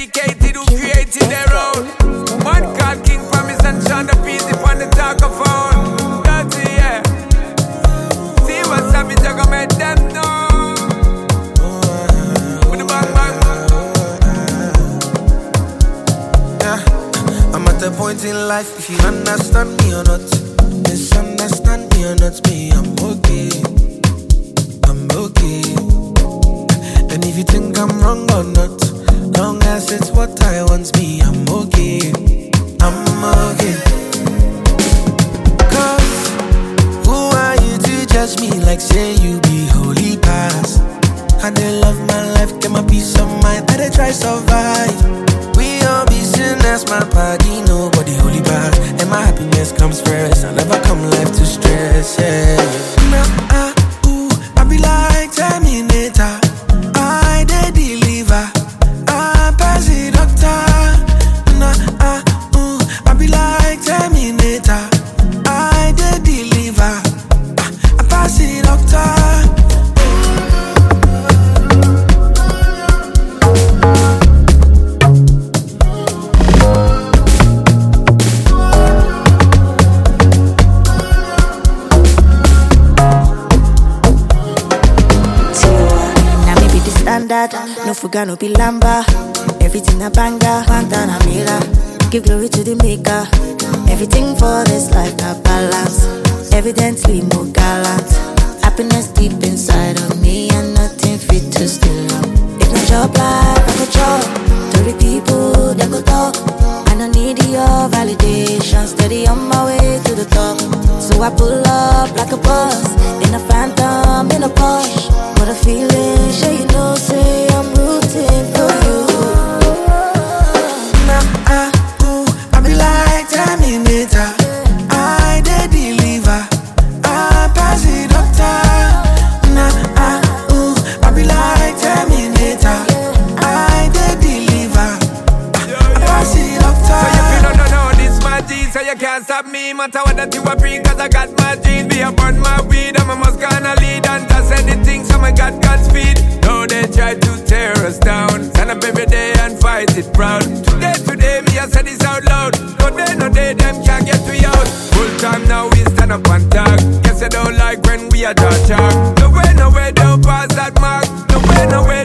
dedicated who created their own. One called King Promise and Sean the Peasy on the talkaphone. Dirty, yeah. See what's happening, I go make them know. With the bang bang. Yeah, I'm at the point in life, if you understand me or not. Misunderstand me or not, me, I'm okay. I'm okay. And if you think I'm wrong or not, long as it's what I want, me, I'm okay. I'm okay. Cause who are you to judge me like say you be holy past? I dey love my life, get my peace of mind, I dey try survive. We all be sinners, my party, nobody holy past. And my happiness comes first, I never come life to stress, yeah. Nah, ooh, I be like Terminator, I dey deliver, I pass the doctor. Nah, ooh, I be like Terminator, I dey deliver, I pass the doctor. No fuga, no be lamba. Everything a banger, Pantana Mira. Give glory to the maker. Everything for this life a balance. Evidently more gallant. Happiness deep inside of me and nothing fit to steal. If my job life, I go chop. To the people that go talk. I don't need your validation. Steady on my way to the top. So I pull up like a boss. In a phantom, in a Porsche. What a feeling, sure you know, say I'm rooting for you. Nah, ooh, I be like Terminator, I dey deliver, I pass the doctor. Nah, ooh, I be like Terminator, I dey deliver, I pass the doctor. So if you don't know this my G, so you can't stop me. Matter what that you a bring, cause I got my genes. Be up on my weed, I'm a must gonna lead. And that's anything, so I got God's speed. Though they try to tear us down, stand up every day and fight it proud. Today, me I say this out loud. No day, them can't get we out. Full time now, we stand up and talk. Guess they don't like when we are talk. No way, don't pass that mark. No way,